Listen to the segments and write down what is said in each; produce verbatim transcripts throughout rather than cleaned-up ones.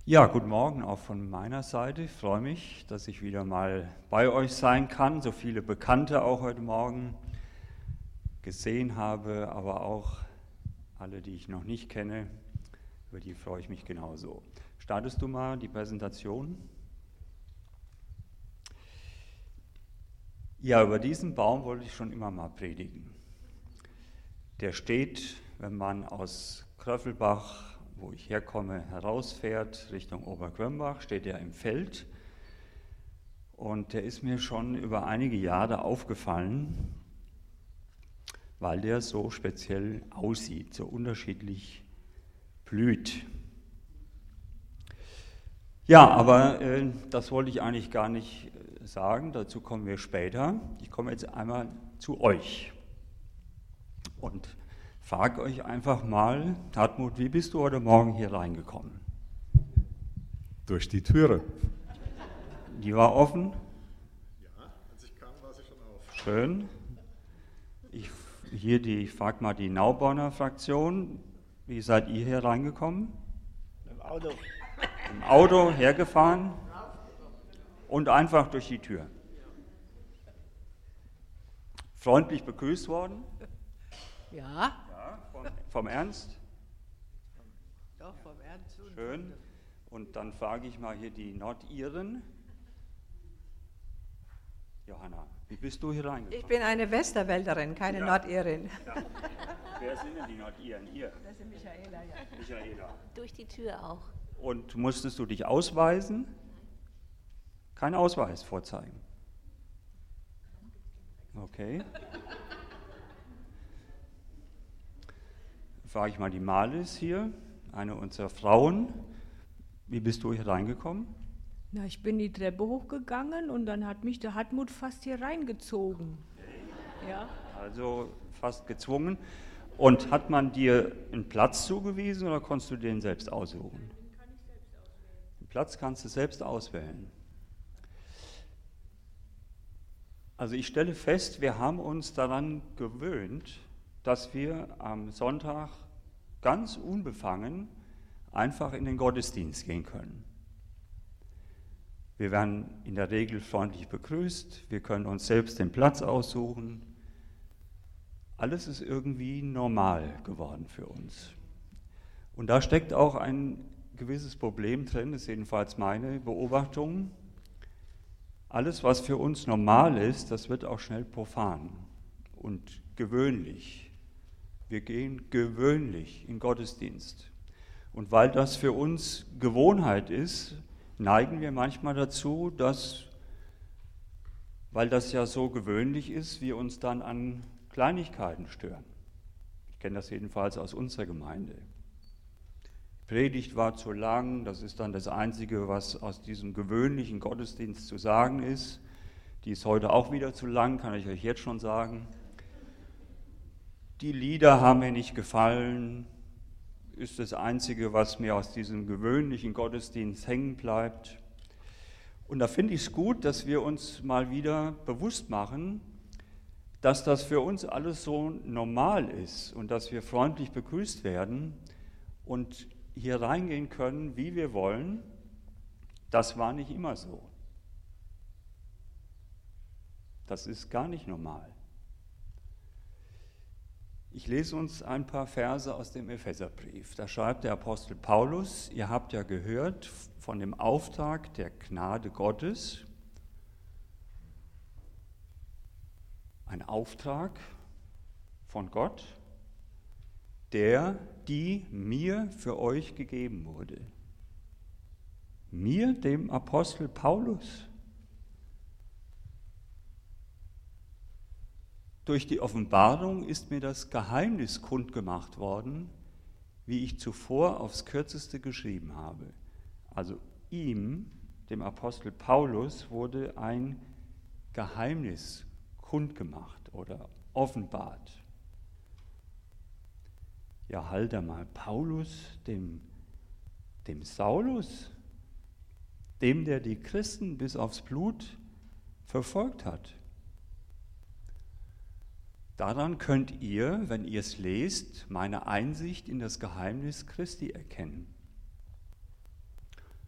Ja, guten Morgen auch von meiner Seite. Ich freue mich, dass ich wieder mal bei euch sein kann, so viele Bekannte auch heute Morgen gesehen habe, aber auch alle, die ich noch nicht kenne, über die freue ich mich genauso. Startest du mal die Präsentation? Ja, über diesen Baum wollte ich schon immer mal predigen. Der steht, wenn man aus Kröffelbach, wo ich herkomme, herausfährt, Richtung Obergrömbach, steht er im Feld. Und der ist mir schon über einige Jahre aufgefallen, weil der so speziell aussieht, so unterschiedlich blüht. Ja, aber äh, das wollte ich eigentlich gar nicht äh, sagen, dazu kommen wir später. Ich komme jetzt einmal zu euch und frage euch einfach mal, Hartmut, wie bist du heute Morgen hier reingekommen? Durch die Türe. Die war offen? Ja, als ich kam, war sie schon auf. Schön. Ich, hier die, ich frage mal die Nauborner Fraktion, wie seid ihr hier reingekommen? Im Auto. Im Auto hergefahren und einfach durch die Tür. Freundlich begrüßt worden? Ja. Ja, vom, vom Ernst? Doch, vom Ernst. Schön. Und dann frage ich mal hier die Nordiren. Johanna, wie bist du hier reingekommen? Ich bin eine Westerwälderin, keine Ja. Nordirin. Ja. Wer sind denn die Nordiren? Ihr? Das ist Michaela, ja. Michaela. Durch die Tür auch. Und musstest du dich ausweisen? Kein Ausweis vorzeigen. Okay. Frage ich mal die Malis hier, eine unserer Frauen. Wie bist du hier reingekommen? Na, ich bin die Treppe hochgegangen und dann hat mich der Hartmut fast hier reingezogen. Ja. Also fast gezwungen. Und hat man dir einen Platz zugewiesen oder konntest du den selbst aussuchen? Den kann ich selbst auswählen. Den Platz kannst du selbst auswählen. Also ich stelle fest, wir haben uns daran gewöhnt, dass wir am Sonntag ganz unbefangen einfach in den Gottesdienst gehen können. Wir werden in der Regel freundlich begrüßt, wir können uns selbst den Platz aussuchen. Alles ist irgendwie normal geworden für uns. Und da steckt auch ein gewisses Problem drin, das ist jedenfalls meine Beobachtung. Alles, was für uns normal ist, das wird auch schnell profan und gewöhnlich. Wir gehen gewöhnlich in den Gottesdienst. Und weil das für uns Gewohnheit ist, neigen wir manchmal dazu, dass, weil das ja so gewöhnlich ist, wir uns dann an Kleinigkeiten stören. Ich kenne das jedenfalls aus unserer Gemeinde. Die Predigt war zu lang, das ist dann das Einzige, was aus diesem gewöhnlichen Gottesdienst zu sagen ist. Die ist heute auch wieder zu lang, kann ich euch jetzt schon sagen. Die Lieder haben mir nicht gefallen, ist das Einzige, was mir aus diesem gewöhnlichen Gottesdienst hängen bleibt. Und da finde ich es gut, dass wir uns mal wieder bewusst machen, dass das für uns alles so normal ist und dass wir freundlich begrüßt werden und hier reingehen können, wie wir wollen. Das war nicht immer so. Das ist gar nicht normal. Ich lese uns ein paar Verse aus dem Epheserbrief. Da schreibt der Apostel Paulus, ihr habt ja gehört von dem Auftrag der Gnade Gottes. Ein Auftrag von Gott, der, die mir für euch gegeben wurde. Mir, dem Apostel Paulus. Durch die Offenbarung ist mir das Geheimnis kundgemacht worden, wie ich zuvor aufs Kürzeste geschrieben habe. Also ihm, dem Apostel Paulus, wurde ein Geheimnis kundgemacht oder offenbart. Ja, halt einmal, Paulus, dem, dem Saulus, dem, der die Christen bis aufs Blut verfolgt hat. Daran könnt ihr, wenn ihr es lest, meine Einsicht in das Geheimnis Christi erkennen.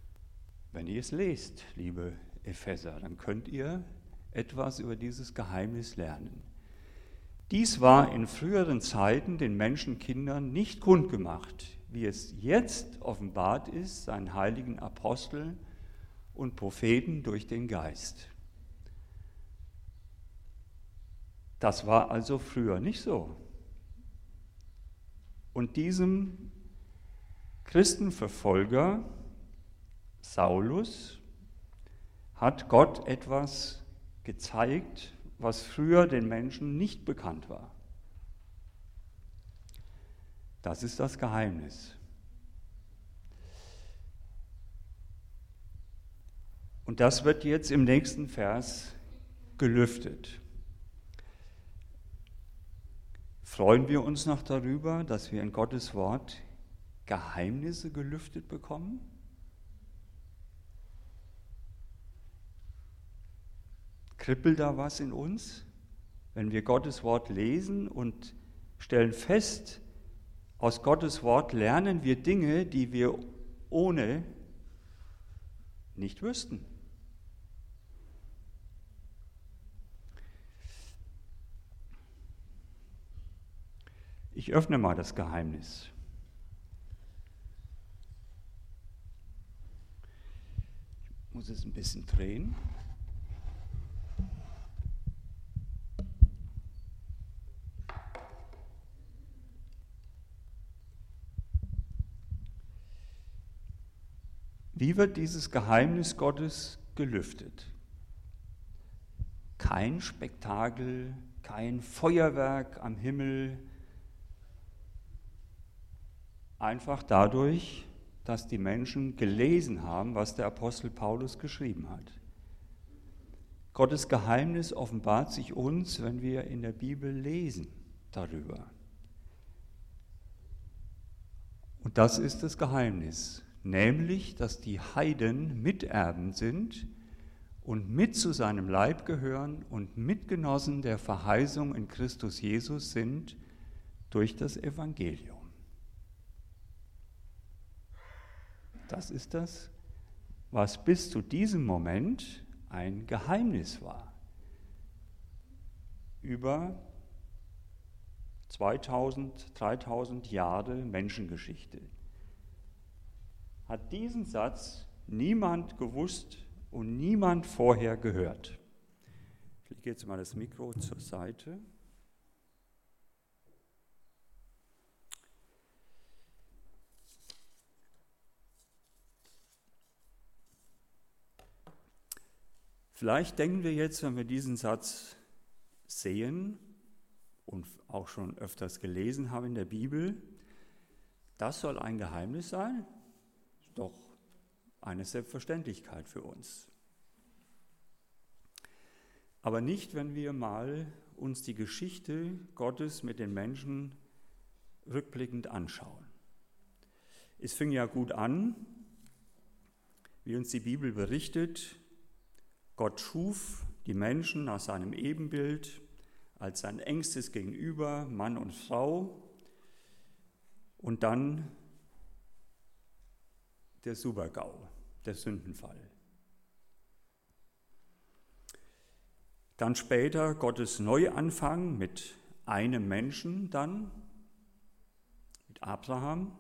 Wenn ihr es lest, liebe Epheser, dann könnt ihr etwas über dieses Geheimnis lernen. Dies war in früheren Zeiten den Menschenkindern nicht kundgemacht, wie es jetzt offenbart ist, seinen heiligen Aposteln und Propheten durch den Geist. Das war also früher nicht so. Und diesem Christenverfolger Saulus hat Gott etwas gezeigt, was früher den Menschen nicht bekannt war. Das ist das Geheimnis. Und das wird jetzt im nächsten Vers gelüftet. Freuen wir uns noch darüber, dass wir in Gottes Wort Geheimnisse gelüftet bekommen? Kribbelt da was in uns, wenn wir Gottes Wort lesen und stellen fest, aus Gottes Wort lernen wir Dinge, die wir ohne nicht wüssten. Ich öffne mal das Geheimnis. Ich muss es ein bisschen drehen. Wie wird dieses Geheimnis Gottes gelüftet? Kein Spektakel, kein Feuerwerk am Himmel, einfach dadurch, dass die Menschen gelesen haben, was der Apostel Paulus geschrieben hat. Gottes Geheimnis offenbart sich uns, wenn wir in der Bibel lesen darüber. Und das ist das Geheimnis. Nämlich, dass die Heiden Miterben sind und mit zu seinem Leib gehören und Mitgenossen der Verheißung in Christus Jesus sind durch das Evangelium. Das ist das, was bis zu diesem Moment ein Geheimnis war. Über zweitausend, dreitausend Jahre Menschengeschichte hat diesen Satz niemand gewusst und niemand vorher gehört. Ich lege jetzt mal das Mikro zur Seite. Vielleicht denken wir jetzt, wenn wir diesen Satz sehen und auch schon öfters gelesen haben in der Bibel, das soll ein Geheimnis sein? Doch eine Selbstverständlichkeit für uns. Aber nicht, wenn wir mal uns die Geschichte Gottes mit den Menschen rückblickend anschauen. Es fing ja gut an, wie uns die Bibel berichtet, Gott schuf die Menschen nach seinem Ebenbild als sein engstes Gegenüber, Mann und Frau, und dann der Super-GAU, der Sündenfall. Dann später Gottes Neuanfang mit einem Menschen dann, mit Abraham,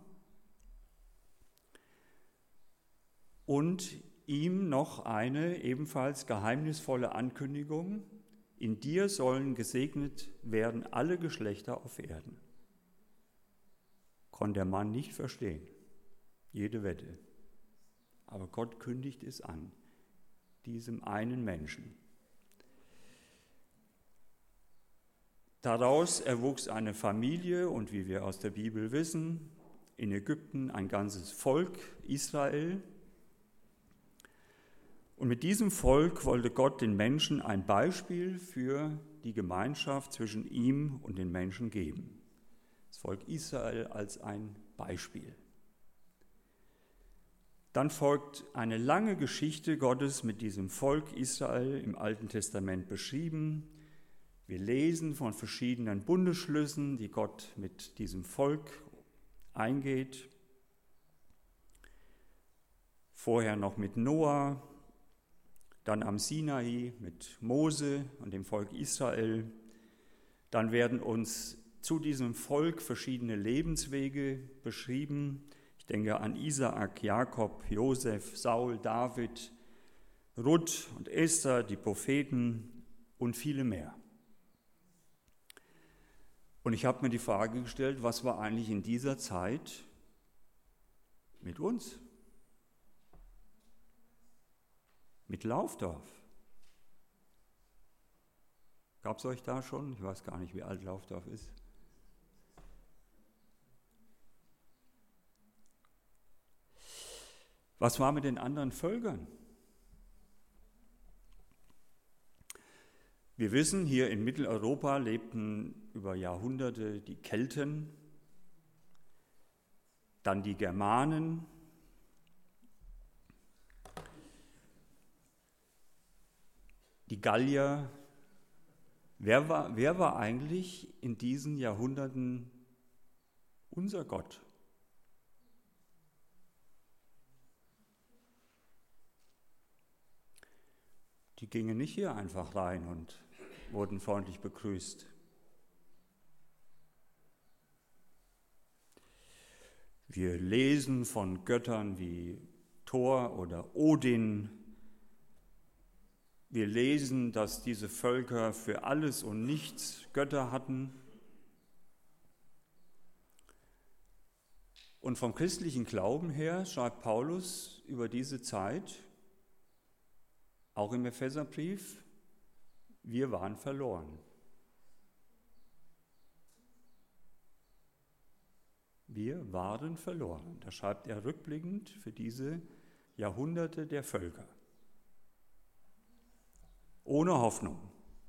und ihm noch eine ebenfalls geheimnisvolle Ankündigung: In dir sollen gesegnet werden alle Geschlechter auf Erden. Konnte der Mann nicht verstehen, jede Wette. Aber Gott kündigt es an, diesem einen Menschen. Daraus erwuchs eine Familie und, wie wir aus der Bibel wissen, in Ägypten ein ganzes Volk, Israel. Und mit diesem Volk wollte Gott den Menschen ein Beispiel für die Gemeinschaft zwischen ihm und den Menschen geben. Das Volk Israel als ein Beispiel. Dann folgt eine lange Geschichte Gottes mit diesem Volk Israel im Alten Testament beschrieben. Wir lesen von verschiedenen Bundesschlüssen, die Gott mit diesem Volk eingeht. vorher noch mit Noah, dann am Sinai mit Mose und dem Volk Israel. Dann werden uns zu diesem Volk verschiedene Lebenswege beschrieben. Ich denke an Isaak, Jakob, Josef, Saul, David, Ruth und Esther, die Propheten und viele mehr. Und ich habe mir die Frage gestellt, was war eigentlich in dieser Zeit mit uns? Mit Laufdorf. Gab es euch da schon? Ich weiß gar nicht, wie alt Laufdorf ist. Was war mit den anderen Völkern? Wir wissen, hier in Mitteleuropa lebten über Jahrhunderte die Kelten, dann die Germanen, die Gallier. Wer war, wer war eigentlich in diesen Jahrhunderten unser Gott? Die gingen nicht hier einfach rein und wurden freundlich begrüßt. Wir lesen von Göttern wie Thor oder Odin. Wir lesen, dass diese Völker für alles und nichts Götter hatten. Und vom christlichen Glauben her schreibt Paulus über diese Zeit, auch im Epheserbrief, wir waren verloren. Wir waren verloren. Da schreibt er rückblickend für diese Jahrhunderte der Völker. Ohne Hoffnung.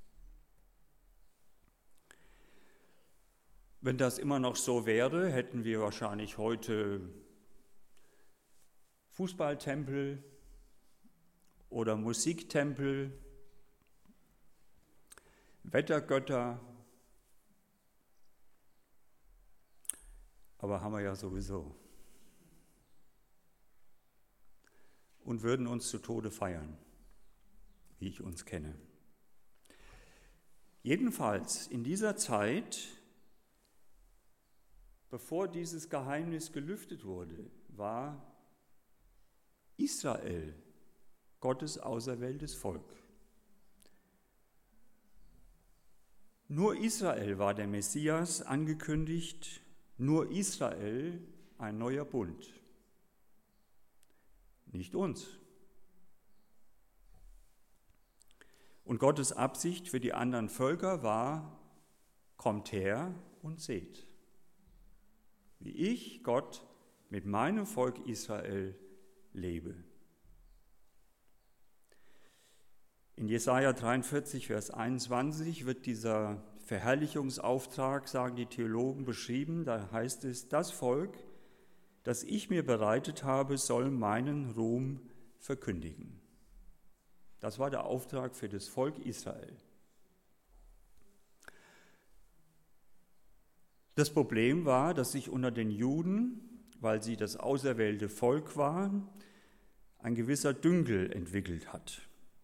Wenn das immer noch so wäre, hätten wir wahrscheinlich heute Fußballtempel oder Musiktempel, Wettergötter, aber haben wir ja sowieso. Und würden uns zu Tode feiern, wie ich uns kenne. Jedenfalls in dieser Zeit, bevor dieses Geheimnis gelüftet wurde, war Israel Gottes auserwähltes Volk. Nur Israel war der Messias angekündigt, nur Israel ein neuer Bund. Nicht uns. Und Gottes Absicht für die anderen Völker war, kommt her und seht, wie ich, Gott, mit meinem Volk Israel lebe. In Jesaja dreiundvierzig, Vers einundzwanzig wird dieser Verherrlichungsauftrag, sagen die Theologen, beschrieben. Da heißt es, das Volk, das ich mir bereitet habe, soll meinen Ruhm verkündigen. Das war der Auftrag für das Volk Israel. Das Problem war, dass sich unter den Juden, weil sie das auserwählte Volk waren, ein gewisser Dünkel entwickelt hat.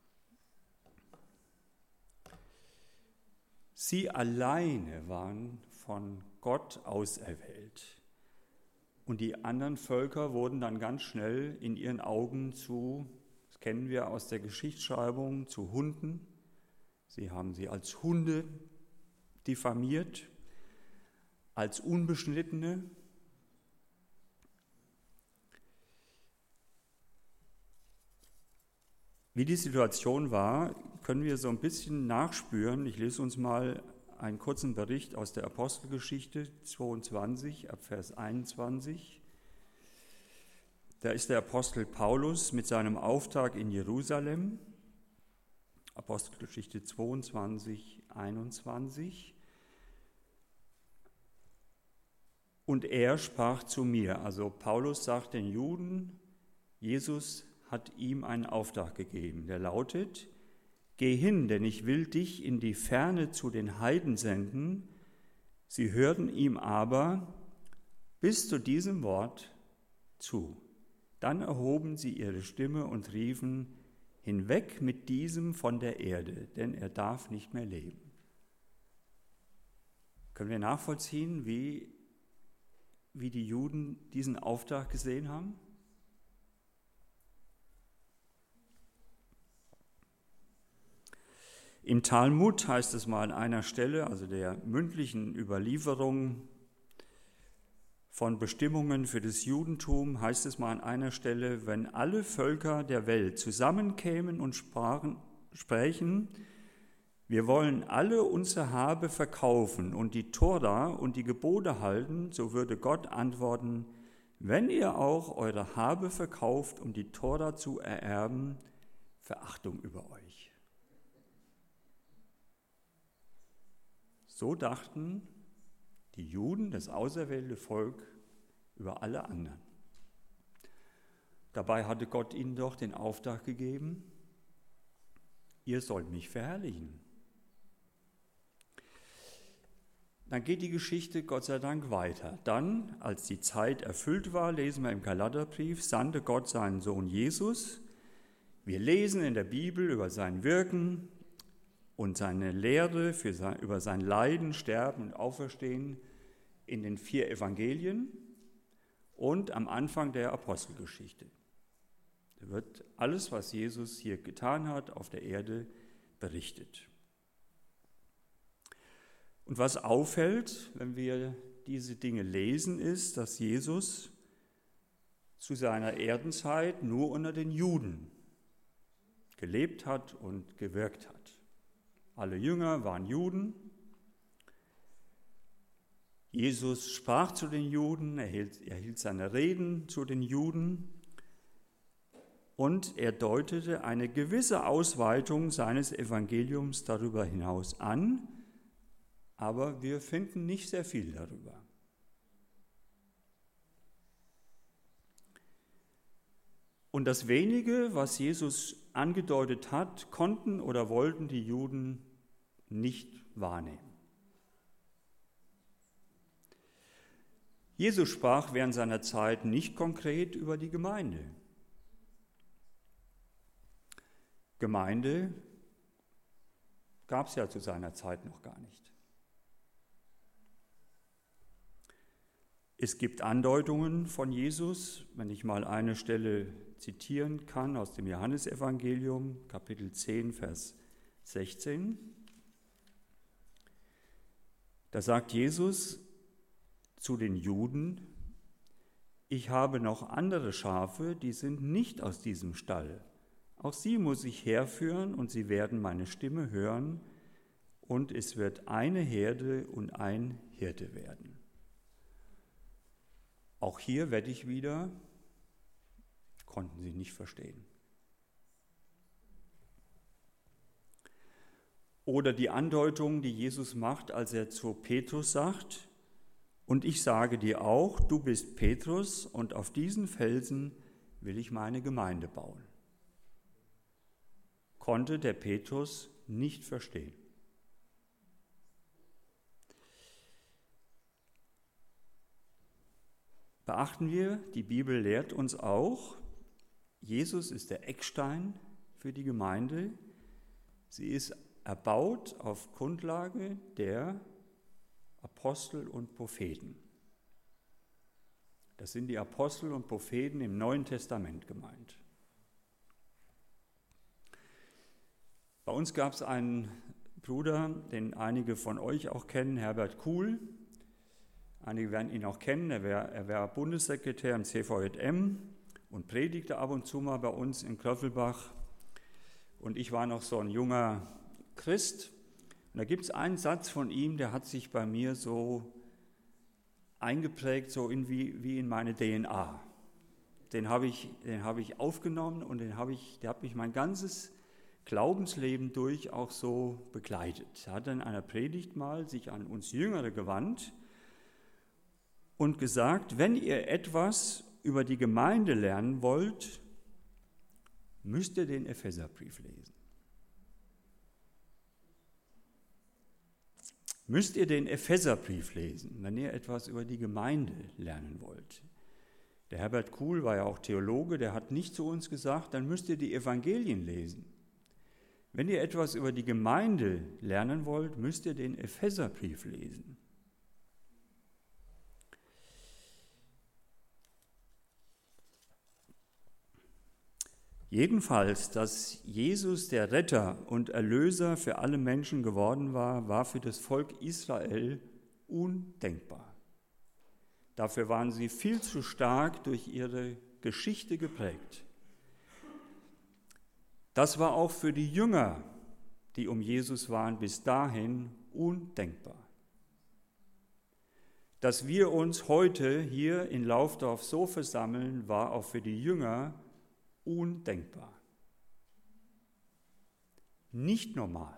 Sie alleine waren von Gott auserwählt. Und die anderen Völker wurden dann ganz schnell in ihren Augen zu, das kennen wir aus der Geschichtsschreibung, zu Hunden. Sie haben sie als Hunde diffamiert, als Unbeschnittene. Wie die Situation war, können wir so ein bisschen nachspüren. Ich lese uns mal einen kurzen Bericht aus der Apostelgeschichte zweiundzwanzig, ab Vers einundzwanzig. Da ist der Apostel Paulus mit seinem Auftrag in Jerusalem, Apostelgeschichte zweiundzwanzig, einundzwanzig. Und er sprach zu mir, also Paulus sagt den Juden, Jesus hat ihm einen Auftrag gegeben, der lautet, geh hin, denn ich will dich in die Ferne zu den Heiden senden. Sie hörten ihm aber bis zu diesem Wort zu. Dann erhoben sie ihre Stimme und riefen, hinweg mit diesem von der Erde, denn er darf nicht mehr leben. Können wir nachvollziehen, wie, wie die Juden diesen Auftrag gesehen haben? Im Talmud heißt es mal an einer Stelle, also der mündlichen Überlieferung von Bestimmungen für das Judentum, heißt es mal an einer Stelle, wenn alle Völker der Welt zusammenkämen und sprachen, sprechen, wir wollen alle unser Habe verkaufen und die Tora und die Gebote halten, so würde Gott antworten, wenn ihr auch eure Habe verkauft, um die Tora zu ererben, Verachtung über euch. So dachten die Juden, das auserwählte Volk, über alle anderen. Dabei hatte Gott ihnen doch den Auftrag gegeben, ihr sollt mich verherrlichen. Dann geht die Geschichte Gott sei Dank weiter. Dann, als die Zeit erfüllt war, lesen wir im Galaterbrief, sandte Gott seinen Sohn Jesus. Wir lesen in der Bibel über sein Wirken und seine Lehre für sein, über sein Leiden, Sterben und Auferstehen in den vier Evangelien und am Anfang der Apostelgeschichte. Da wird alles, was Jesus hier getan hat, auf der Erde berichtet. Und was auffällt, wenn wir diese Dinge lesen, ist, dass Jesus zu seiner Erdenzeit nur unter den Juden gelebt hat und gewirkt hat. Alle Jünger waren Juden. Jesus sprach zu den Juden, er hielt, er hielt seine Reden zu den Juden und er deutete eine gewisse Ausweitung seines Evangeliums darüber hinaus an, aber wir finden nicht sehr viel darüber. Und das Wenige, was Jesus angedeutet hat, konnten oder wollten die Juden nicht wahrnehmen. Jesus sprach während seiner Zeit nicht konkret über die Gemeinde. Gemeinde gab es ja zu seiner Zeit noch gar nicht. Es gibt Andeutungen von Jesus, wenn ich mal eine Stelle zitieren kann aus dem Johannesevangelium, Kapitel zehn, Vers sechzehn. Da sagt Jesus zu den Juden, ich habe noch andere Schafe, die sind nicht aus diesem Stall. Auch sie muss ich herführen und sie werden meine Stimme hören und es wird eine Herde und ein Hirte werden. Auch hier werde ich wieder, konnten sie nicht verstehen. Oder die Andeutung, die Jesus macht, als er zu Petrus sagt, und ich sage dir auch, du bist Petrus und auf diesen Felsen will ich meine Gemeinde bauen. Konnte der Petrus nicht verstehen. Beachten wir, die Bibel lehrt uns auch, Jesus ist der Eckstein für die Gemeinde. Sie ist erbaut auf Grundlage der Apostel und Propheten. Das sind die Apostel und Propheten im Neuen Testament gemeint. Bei uns gab es einen Bruder, den einige von euch auch kennen, Herbert Kuhl. Einige werden ihn auch kennen, er war, er war Bundessekretär im C V J M und predigte ab und zu mal bei uns in Kröffelbach. Und ich war noch so ein junger Christ. Und da gibt es einen Satz von ihm, der hat sich bei mir so eingeprägt, so in wie, wie in meine D N A. Den habe ich, den habe ich aufgenommen und den habe ich, der hat mich mein ganzes Glaubensleben durch auch so begleitet. Er hat in einer Predigt mal sich an uns Jüngere gewandt und gesagt, wenn ihr etwas über die Gemeinde lernen wollt, müsst ihr den Epheserbrief lesen. Müsst ihr den Epheserbrief lesen, wenn ihr etwas über die Gemeinde lernen wollt. Der Herbert Kuhl war ja auch Theologe, der hat nicht zu uns gesagt, dann müsst ihr die Evangelien lesen. Wenn ihr etwas über die Gemeinde lernen wollt, müsst ihr den Epheserbrief lesen. Jedenfalls, dass Jesus der Retter und Erlöser für alle Menschen geworden war, war für das Volk Israel undenkbar. Dafür waren sie viel zu stark durch ihre Geschichte geprägt. Das war auch für die Jünger, die um Jesus waren, bis dahin undenkbar. Dass wir uns heute hier in Laufdorf so versammeln, war auch für die Jünger undenkbar. Nicht normal.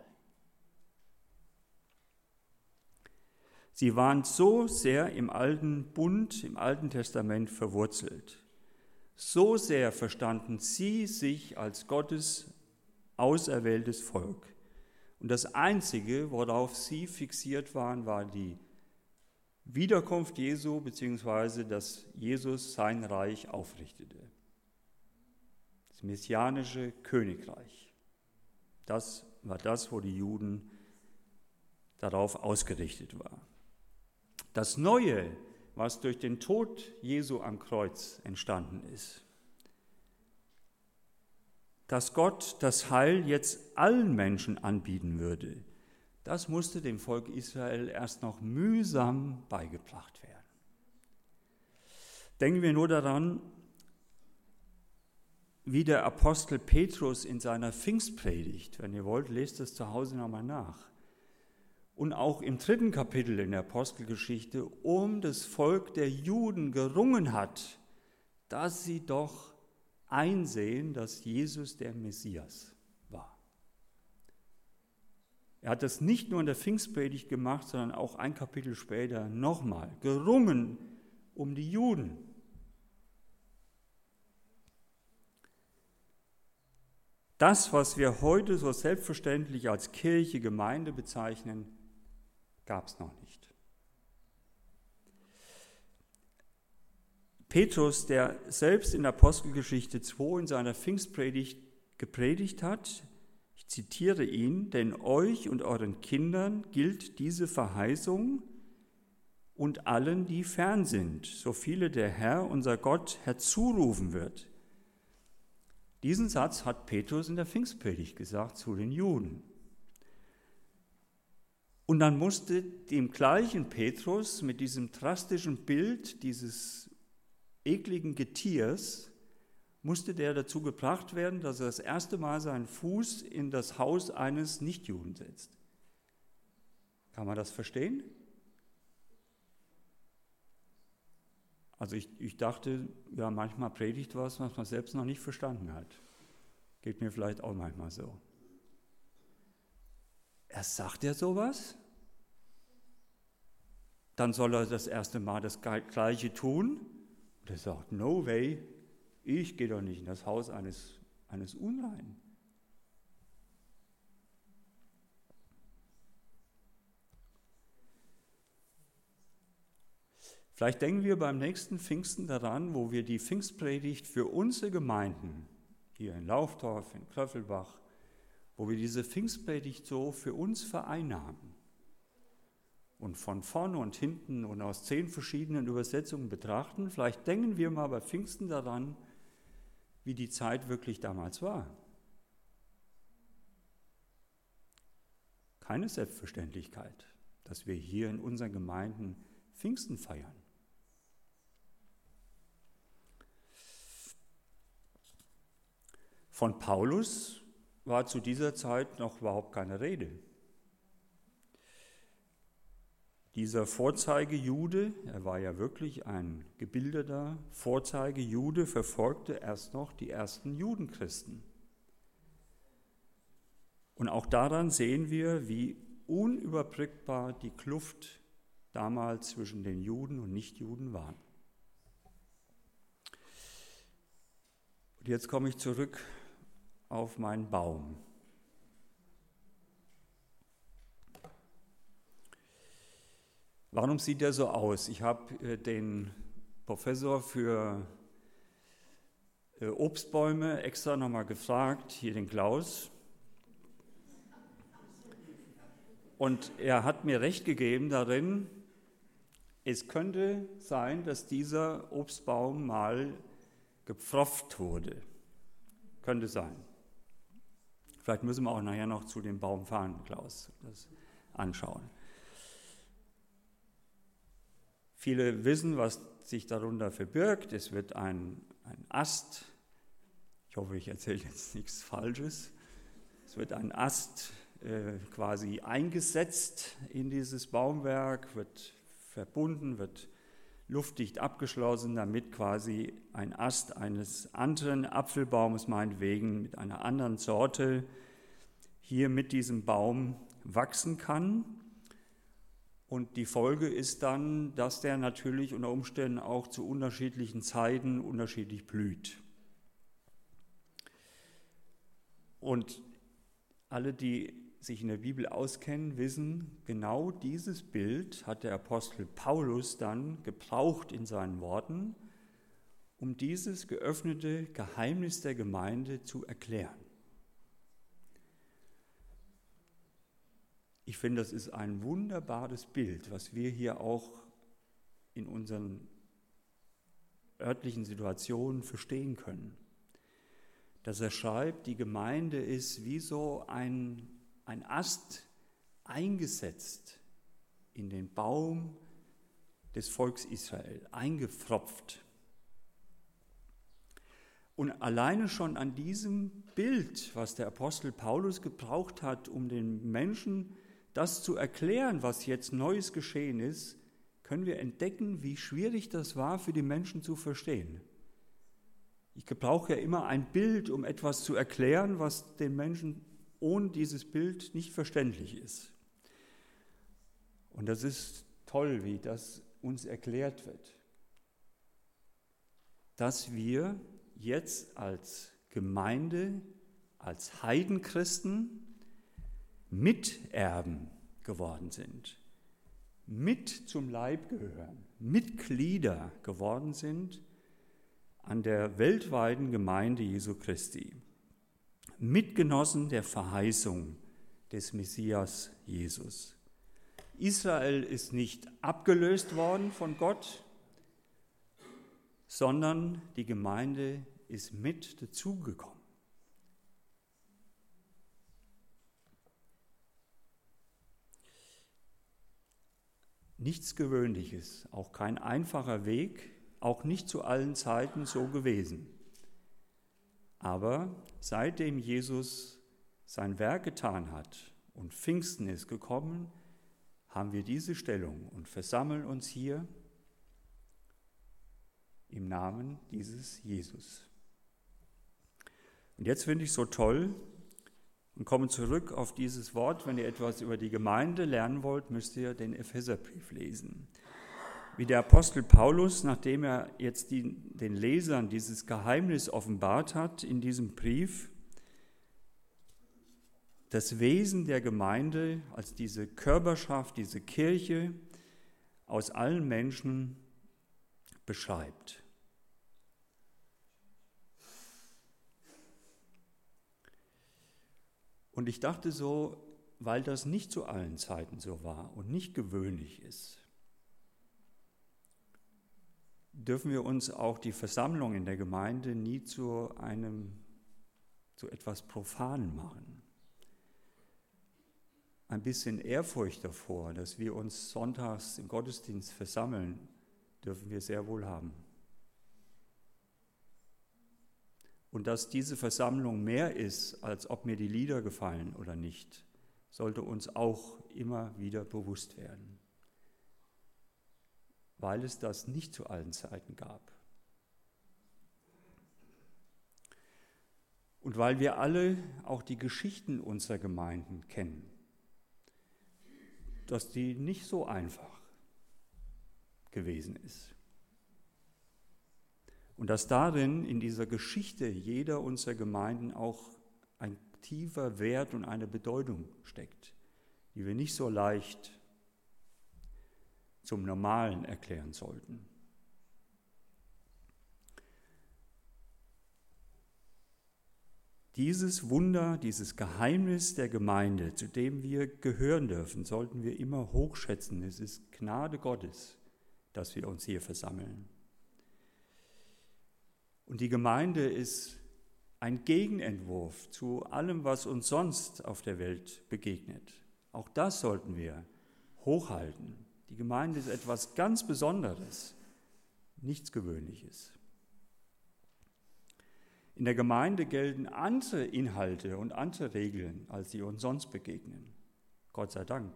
Sie waren so sehr im alten Bund, im Alten Testament verwurzelt. So sehr verstanden sie sich als Gottes auserwähltes Volk. Und das Einzige, worauf sie fixiert waren, war die Wiederkunft Jesu, beziehungsweise dass Jesus sein Reich aufrichtete. Das messianische Königreich. Das war das, wo die Juden darauf ausgerichtet waren. Das Neue, was durch den Tod Jesu am Kreuz entstanden ist, dass Gott das Heil jetzt allen Menschen anbieten würde, das musste dem Volk Israel erst noch mühsam beigebracht werden. Denken wir nur daran, wie der Apostel Petrus in seiner Pfingstpredigt, wenn ihr wollt, lest es zu Hause nochmal nach, und auch im dritten Kapitel in der Apostelgeschichte um das Volk der Juden gerungen hat, dass sie doch einsehen, dass Jesus der Messias war. Er hat das nicht nur in der Pfingstpredigt gemacht, sondern auch ein Kapitel später nochmal gerungen um die Juden. Das, was wir heute so selbstverständlich als Kirche, Gemeinde bezeichnen, gab es noch nicht. Petrus, der selbst in Apostelgeschichte zwei in seiner Pfingstpredigt gepredigt hat, ich zitiere ihn, denn euch und euren Kindern gilt diese Verheißung und allen, die fern sind, so viele der Herr, unser Gott, herzurufen wird. Diesen Satz hat Petrus in der Pfingstpredigt gesagt zu den Juden. Und dann musste dem gleichen Petrus mit diesem drastischen Bild dieses ekligen Getiers, musste der dazu gebracht werden, dass er das erste Mal seinen Fuß in das Haus eines Nichtjuden setzt. Kann man das verstehen? Also ich, ich dachte, ja, manchmal predigt was, was man selbst noch nicht verstanden hat. Geht mir vielleicht auch manchmal so. Er sagt ja sowas, dann soll er das erste Mal das Gleiche tun. Und er sagt, no way, ich gehe doch nicht in das Haus eines, eines Unreinen. Vielleicht denken wir beim nächsten Pfingsten daran, wo wir die Pfingstpredigt für unsere Gemeinden, hier in Laufdorf, in Kröffelbach, wo wir diese Pfingstpredigt so für uns vereinnahmen und von vorne und hinten und aus zehn verschiedenen Übersetzungen betrachten. Vielleicht denken wir mal bei Pfingsten daran, wie die Zeit wirklich damals war. Keine Selbstverständlichkeit, dass wir hier in unseren Gemeinden Pfingsten feiern. Von Paulus war zu dieser Zeit noch überhaupt keine Rede. Dieser Vorzeigejude, er war ja wirklich ein gebildeter Vorzeigejude, verfolgte erst noch die ersten Judenchristen. Und auch daran sehen wir, wie unüberbrückbar die Kluft damals zwischen den Juden und Nichtjuden war. Und jetzt komme ich zurück auf meinen Baum. Warum sieht der so aus? Ich habe den Professor für äh, Obstbäume extra nochmal gefragt, hier den Klaus. Und er hat mir recht gegeben darin, es könnte sein, dass dieser Obstbaum mal gepfropft wurde. Könnte sein. Vielleicht müssen wir auch nachher noch zu dem Baum fahren, Klaus, das anschauen. Viele wissen, was sich darunter verbirgt. Es wird ein, ein Ast, ich hoffe, ich erzähle jetzt nichts Falsches, es wird ein Ast äh, quasi eingesetzt in dieses Baumwerk, wird verbunden, wird luftdicht abgeschlossen, damit quasi ein Ast eines anderen Apfelbaumes meinetwegen mit einer anderen Sorte hier mit diesem Baum wachsen kann. Und die Folge ist dann, dass der natürlich unter Umständen auch zu unterschiedlichen Zeiten unterschiedlich blüht. Und alle, die sich in der Bibel auskennen, wissen, genau dieses Bild hat der Apostel Paulus dann gebraucht in seinen Worten, um dieses geöffnete Geheimnis der Gemeinde zu erklären. Ich finde, das ist ein wunderbares Bild, was wir hier auch in unseren örtlichen Situationen verstehen können. Dass er schreibt, die Gemeinde ist wie so ein, ein Ast eingesetzt in den Baum des Volks Israel, eingepfropft. Und alleine schon an diesem Bild, was der Apostel Paulus gebraucht hat, um den Menschen das zu erklären, was jetzt Neues geschehen ist, können wir entdecken, wie schwierig das war für die Menschen zu verstehen. Ich gebrauche ja immer ein Bild, um etwas zu erklären, was den Menschen ohne dieses Bild nicht verständlich ist. Und das ist toll, wie das uns erklärt wird. Dass wir jetzt als Gemeinde, als Heidenchristen Miterben geworden sind, mit zum Leib gehören, Mitglieder geworden sind an der weltweiten Gemeinde Jesu Christi, Mitgenossen der Verheißung des Messias Jesus. Israel ist nicht abgelöst worden von Gott, sondern die Gemeinde ist mit dazugekommen. Nichts Gewöhnliches, auch kein einfacher Weg, auch nicht zu allen Zeiten so gewesen. Aber seitdem Jesus sein Werk getan hat und Pfingsten ist gekommen, haben wir diese Stellung und versammeln uns hier im Namen dieses Jesus. Und jetzt finde ich es so toll und komme zurück auf dieses Wort. Wenn ihr etwas über die Gemeinde lernen wollt, müsst ihr den Epheserbrief lesen. Wie der Apostel Paulus, nachdem er jetzt die, den Lesern dieses Geheimnis offenbart hat in diesem Brief, das Wesen der Gemeinde als diese Körperschaft, diese Kirche aus allen Menschen beschreibt. Und ich dachte so, weil das nicht zu allen Zeiten so war und nicht gewöhnlich ist, dürfen wir uns auch die Versammlung in der Gemeinde nie zu einem, zu etwas Profanen machen. Ein bisschen Ehrfurcht davor, dass wir uns sonntags im Gottesdienst versammeln, dürfen wir sehr wohl haben. Und dass diese Versammlung mehr ist, als ob mir die Lieder gefallen oder nicht, sollte uns auch immer wieder bewusst werden, weil es das nicht zu allen Zeiten gab. Und weil wir alle auch die Geschichten unserer Gemeinden kennen, dass die nicht so einfach gewesen ist. Und dass darin, in dieser Geschichte jeder unserer Gemeinden auch ein tiefer Wert und eine Bedeutung steckt, die wir nicht so leicht zum Normalen erklären sollten. Dieses Wunder, dieses Geheimnis der Gemeinde, zu dem wir gehören dürfen, sollten wir immer hochschätzen. Es ist Gnade Gottes, dass wir uns hier versammeln. Und die Gemeinde ist ein Gegenentwurf zu allem, was uns sonst auf der Welt begegnet. Auch das sollten wir hochhalten. Die Gemeinde ist etwas ganz Besonderes, nichts Gewöhnliches. In der Gemeinde gelten andere Inhalte und andere Regeln, als die uns sonst begegnen. Gott sei Dank.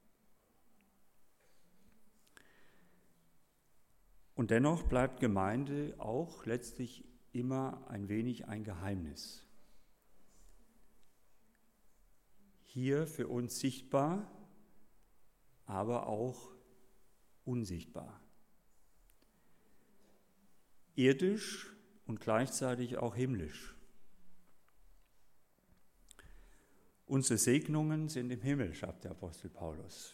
Und dennoch bleibt Gemeinde auch letztlich immer ein wenig ein Geheimnis. Hier für uns sichtbar, aber auch unsichtbar. Irdisch und gleichzeitig auch himmlisch. Unsere Segnungen sind im Himmel, schreibt der Apostel Paulus.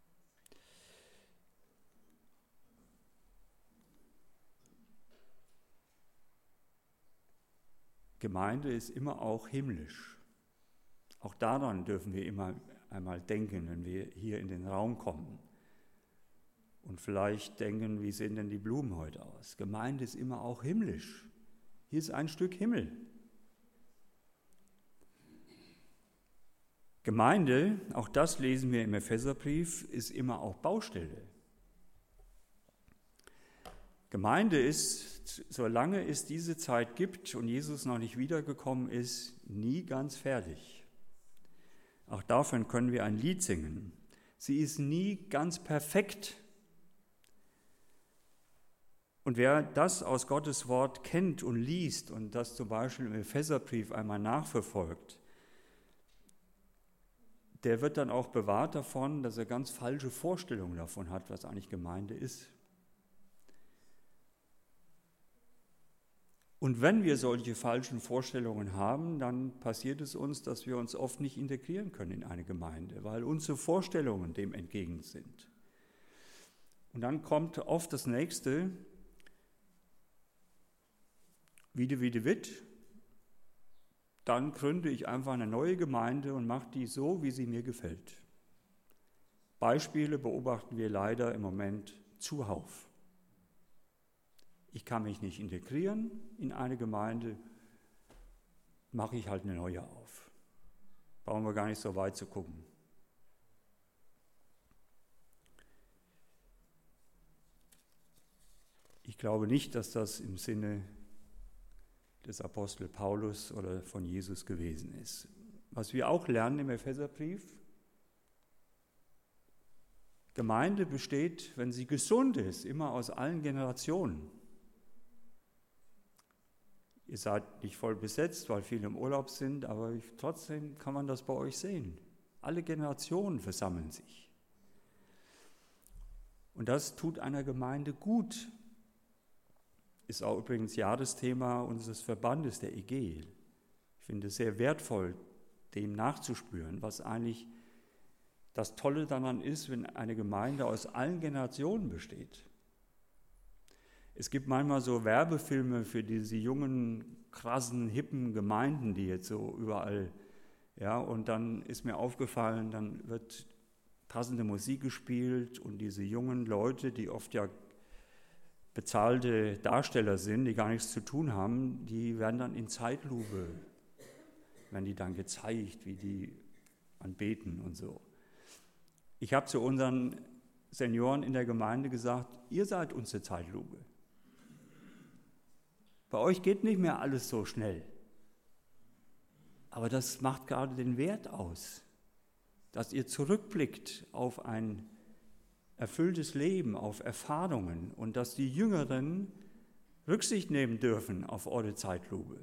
Gemeinde ist immer auch himmlisch. Auch daran dürfen wir immer einmal denken, wenn wir hier in den Raum kommen. Und vielleicht denken, wie sehen denn die Blumen heute aus? Gemeinde ist immer auch himmlisch. Hier ist ein Stück Himmel. Gemeinde, auch das lesen wir im Epheserbrief, ist immer auch Baustelle. Gemeinde ist, solange es diese Zeit gibt und Jesus noch nicht wiedergekommen ist, nie ganz fertig. Auch davon können wir ein Lied singen. Sie ist nie ganz perfekt. Und wer das aus Gottes Wort kennt und liest und das zum Beispiel im Epheserbrief einmal nachverfolgt, der wird dann auch bewahrt davon, dass er ganz falsche Vorstellungen davon hat, was eigentlich Gemeinde ist. Und wenn wir solche falschen Vorstellungen haben, dann passiert es uns, dass wir uns oft nicht integrieren können in eine Gemeinde, weil unsere Vorstellungen dem entgegen sind. Und dann kommt oft das Nächste, Wiede, Wiede, Witt, dann gründe ich einfach eine neue Gemeinde und mache die so, wie sie mir gefällt. Beispiele beobachten wir leider im Moment zuhauf. Ich kann mich nicht integrieren in eine Gemeinde, mache ich halt eine neue auf. Brauchen wir gar nicht so weit zu gucken. Ich glaube nicht, dass das im Sinne des Apostel Paulus oder von Jesus gewesen ist. Was wir auch lernen im Epheserbrief, Gemeinde besteht, wenn sie gesund ist, immer aus allen Generationen. Ihr seid nicht voll besetzt, weil viele im Urlaub sind, aber trotzdem kann man das bei euch sehen. Alle Generationen versammeln sich. Und das tut einer Gemeinde gut. Ist auch übrigens Jahresthema unseres Verbandes, der E G. Ich finde es sehr wertvoll, dem nachzuspüren, was eigentlich das Tolle daran ist, wenn eine Gemeinde aus allen Generationen besteht. Es gibt manchmal so Werbefilme für diese jungen, krassen, hippen Gemeinden, die jetzt so überall, ja, und dann ist mir aufgefallen, dann wird passende Musik gespielt und diese jungen Leute, die oft ja bezahlte Darsteller sind, die gar nichts zu tun haben, die werden dann in Zeitlupe, werden die dann gezeigt, wie die anbeten und so. Ich habe zu unseren Senioren in der Gemeinde gesagt, ihr seid unsere Zeitlupe. Bei euch geht nicht mehr alles so schnell. Aber das macht gerade den Wert aus, dass ihr zurückblickt auf ein erfülltes Leben, auf Erfahrungen und dass die Jüngeren Rücksicht nehmen dürfen auf eure Zeitlupe.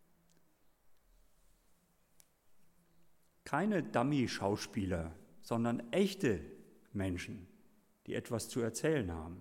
Keine Dummy-Schauspieler, sondern echte Menschen, die etwas zu erzählen haben.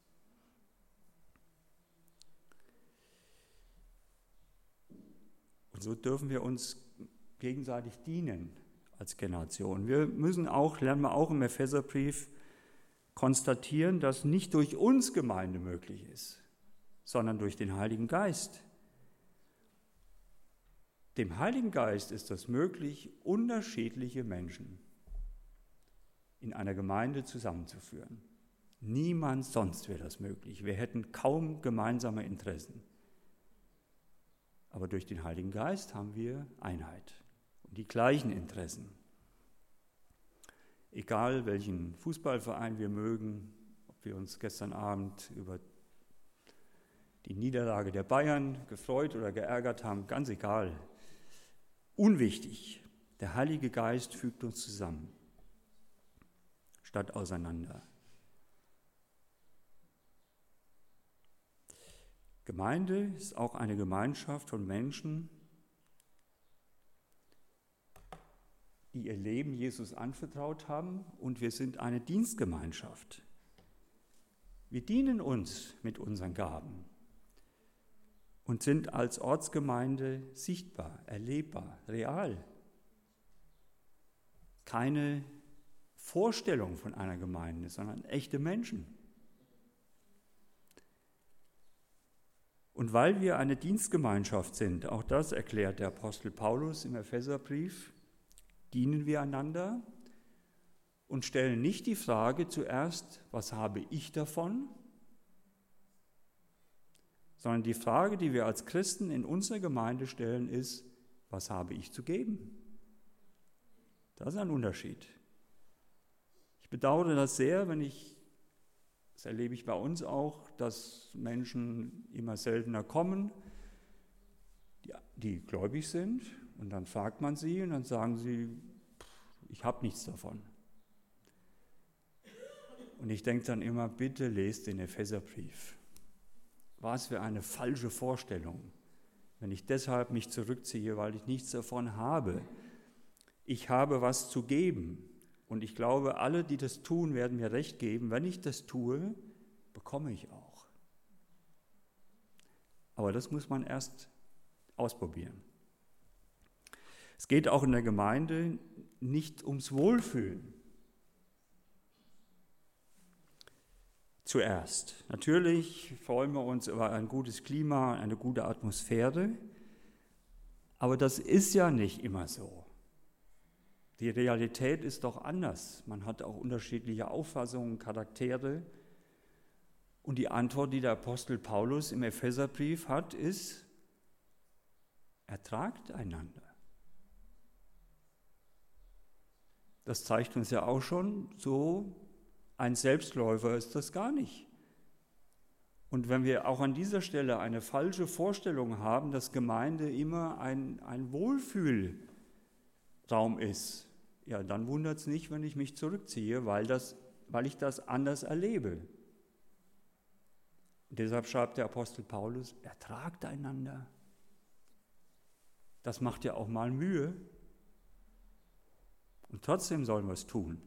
Und so dürfen wir uns gegenseitig dienen als Generation. Wir müssen auch, lernen wir auch im Epheserbrief, konstatieren, dass nicht durch uns Gemeinde möglich ist, sondern durch den Heiligen Geist. dem Heiligen Geist ist es möglich, unterschiedliche Menschen in einer Gemeinde zusammenzuführen. Niemand sonst wäre das möglich. Wir hätten kaum gemeinsame Interessen. Aber durch den Heiligen Geist haben wir Einheit und die gleichen Interessen. Egal welchen Fußballverein wir mögen, ob wir uns gestern Abend über die Niederlage der Bayern gefreut oder geärgert haben, ganz egal. Unwichtig, der Heilige Geist fügt uns zusammen, statt auseinander. Gemeinde ist auch eine Gemeinschaft von Menschen, die ihr Leben Jesus anvertraut haben, und wir sind eine Dienstgemeinschaft. Wir dienen uns mit unseren Gaben und sind als Ortsgemeinde sichtbar, erlebbar, real. Keine Vorstellung von einer Gemeinde, sondern echte Menschen. Und weil wir eine Dienstgemeinschaft sind, auch das erklärt der Apostel Paulus im Epheserbrief, dienen wir einander und stellen nicht die Frage zuerst, was habe ich davon, sondern die Frage, die wir als Christen in unserer Gemeinde stellen, ist, was habe ich zu geben? Das ist ein Unterschied. Ich bedauere das sehr, wenn ich, das erlebe ich bei uns auch, dass Menschen immer seltener kommen, die, die gläubig sind, und dann fragt man sie und dann sagen sie, ich habe nichts davon. Und ich denke dann immer, bitte lest den Epheserbrief. Was für eine falsche Vorstellung, wenn ich deshalb mich zurückziehe, weil ich nichts davon habe. Ich habe was zu geben. Und ich glaube, alle, die das tun, werden mir recht geben. Wenn ich das tue, bekomme ich auch. Aber das muss man erst ausprobieren. Es geht auch in der Gemeinde nicht ums Wohlfühlen. Zuerst. Natürlich freuen wir uns über ein gutes Klima, eine gute Atmosphäre, aber das ist ja nicht immer so. Die Realität ist doch anders. Man hat auch unterschiedliche Auffassungen, Charaktere. Und die Antwort, die der Apostel Paulus im Epheserbrief hat, ist, ertragt einander. Das zeigt uns ja auch schon, so ein Selbstläufer ist das gar nicht. Und wenn wir auch an dieser Stelle eine falsche Vorstellung haben, dass Gemeinde immer ein, ein Wohlfühlraum ist, ja, dann wundert es nicht, wenn ich mich zurückziehe, weil, das, weil ich das anders erlebe. Und deshalb schreibt der Apostel Paulus, ertragt einander. Das macht ja auch mal Mühe. Und trotzdem sollen wir es tun.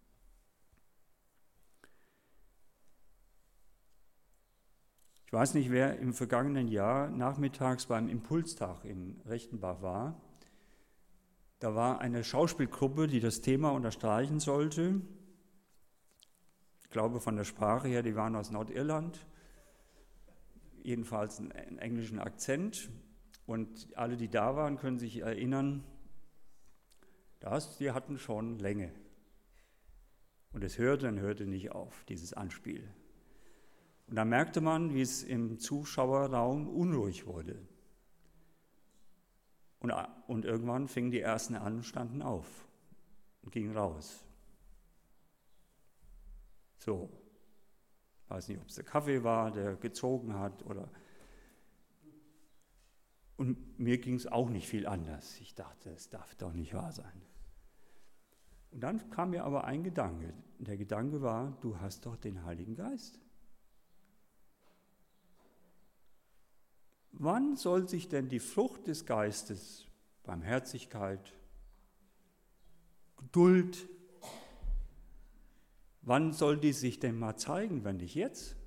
Ich weiß nicht, wer im vergangenen Jahr nachmittags beim Impulstag in Rechtenbach war. Da war eine Schauspielgruppe, die das Thema unterstreichen sollte. Ich glaube, von der Sprache her, die waren aus Nordirland. Jedenfalls einen englischen Akzent. Und alle, die da waren, können sich erinnern, das, die hatten schon Länge. Und es hörte und hörte nicht auf, dieses Anspiel. Und da merkte man, wie es im Zuschauerraum unruhig wurde. Und, und irgendwann fingen die Ersten an, standen auf und gingen raus. So, ich weiß nicht, ob es der Kaffee war, der gezogen hat, oder. Und mir ging es auch nicht viel anders. Ich dachte, es darf doch nicht wahr sein. Und dann kam mir aber ein Gedanke. Der Gedanke war, du hast doch den Heiligen Geist. Wann soll sich denn die Frucht des Geistes, Barmherzigkeit, Geduld, wann soll die sich denn mal zeigen, wenn nicht jetzt?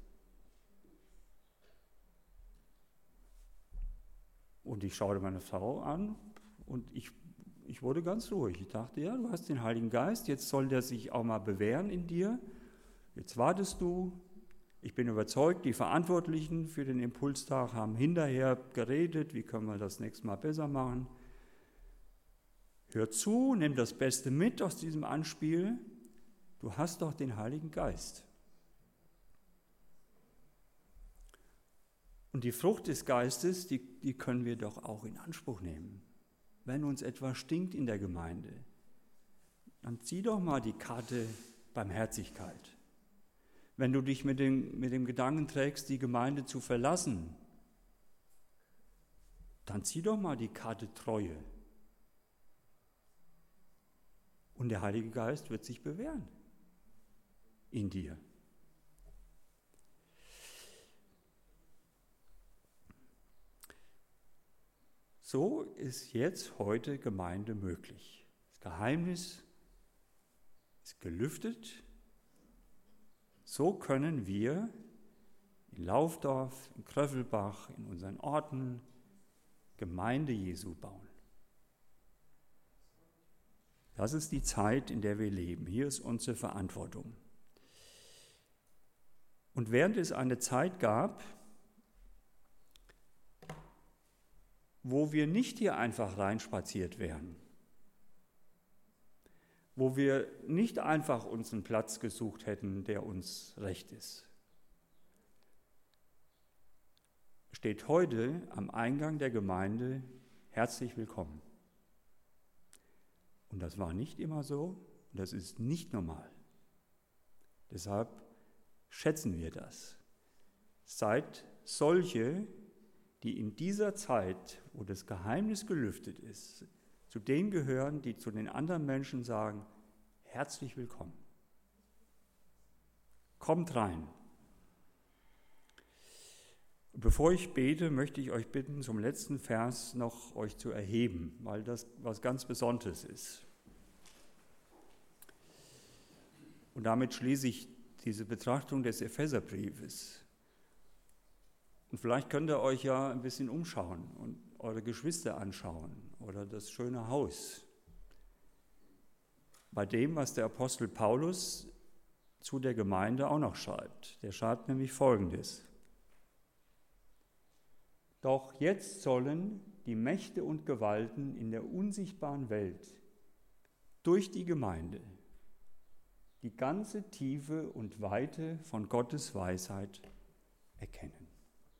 Und ich schaute meine Frau an und ich, ich wurde ganz ruhig. Ich dachte, ja, du hast den Heiligen Geist, jetzt soll der sich auch mal bewähren in dir. Jetzt wartest du. Ich bin überzeugt, die Verantwortlichen für den Impulstag haben hinterher geredet, wie können wir das nächste Mal besser machen. Hör zu, nimm das Beste mit aus diesem Anspiel. Du hast doch den Heiligen Geist. Und die Frucht des Geistes, die, die können wir doch auch in Anspruch nehmen. Wenn uns etwas stinkt in der Gemeinde, dann zieh doch mal die Karte Barmherzigkeit. Wenn du dich mit dem, mit dem Gedanken trägst, die Gemeinde zu verlassen, dann zieh doch mal die Karte Treue. Und der Heilige Geist wird sich bewähren in dir. So ist jetzt heute Gemeinde möglich. Das Geheimnis ist gelüftet. So können wir in Laufdorf, in Krövelbach, in unseren Orten Gemeinde Jesu bauen. Das ist die Zeit, in der wir leben. Hier ist unsere Verantwortung. Und während es eine Zeit gab, wo wir nicht hier einfach reinspaziert wären, wo wir nicht einfach uns einen Platz gesucht hätten, der uns recht ist, steht heute am Eingang der Gemeinde herzlich willkommen. Und das war nicht immer so und das ist nicht normal. Deshalb schätzen wir das. Seid solche, die in dieser Zeit, wo das Geheimnis gelüftet ist, zu denen gehören, die zu den anderen Menschen sagen, herzlich willkommen. Kommt rein. Bevor ich bete, möchte ich euch bitten, zum letzten Vers noch euch zu erheben, weil das was ganz Besonderes ist. Und damit schließe ich diese Betrachtung des Epheserbriefes. Und vielleicht könnt ihr euch ja ein bisschen umschauen und eure Geschwister anschauen oder das schöne Haus. Bei dem, was der Apostel Paulus zu der Gemeinde auch noch schreibt. Der schreibt nämlich Folgendes. Doch jetzt sollen die Mächte und Gewalten in der unsichtbaren Welt durch die Gemeinde die ganze Tiefe und Weite von Gottes Weisheit erkennen.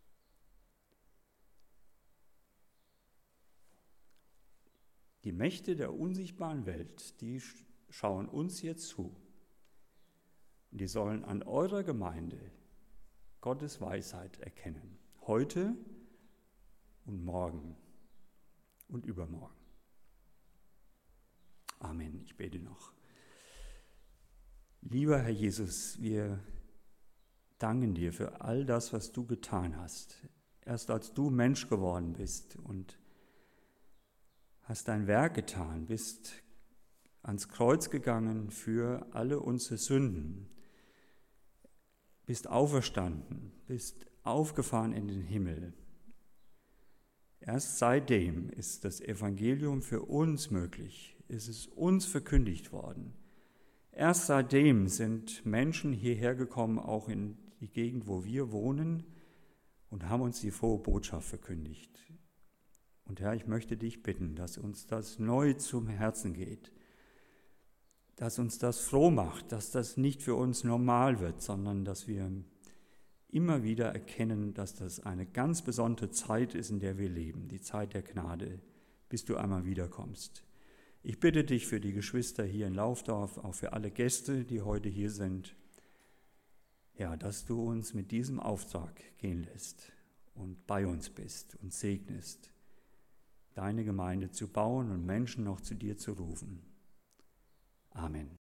Die Mächte der unsichtbaren Welt, die schauen uns jetzt zu. Und die sollen an eurer Gemeinde Gottes Weisheit erkennen. Heute und morgen und übermorgen. Amen. Ich bete noch. Lieber Herr Jesus, wir danken dir für all das, was du getan hast. Erst als du Mensch geworden bist und hast dein Werk getan, bist ans Kreuz gegangen für alle unsere Sünden, bist auferstanden, bist aufgefahren in den Himmel. Erst seitdem ist das Evangelium für uns möglich, ist es uns verkündigt worden. Erst seitdem sind Menschen hierher gekommen, auch in die Gegend, wo wir wohnen, und haben uns die frohe Botschaft verkündigt. Und Herr, ich möchte dich bitten, dass uns das neu zum Herzen geht, dass uns das froh macht, dass das nicht für uns normal wird, sondern dass wir immer wieder erkennen, dass das eine ganz besondere Zeit ist, in der wir leben, die Zeit der Gnade, bis du einmal wiederkommst. Ich bitte dich für die Geschwister hier in Laufdorf, auch für alle Gäste, die heute hier sind, ja, dass du uns mit diesem Auftrag gehen lässt und bei uns bist und segnest, deine Gemeinde zu bauen und Menschen noch zu dir zu rufen. Amen.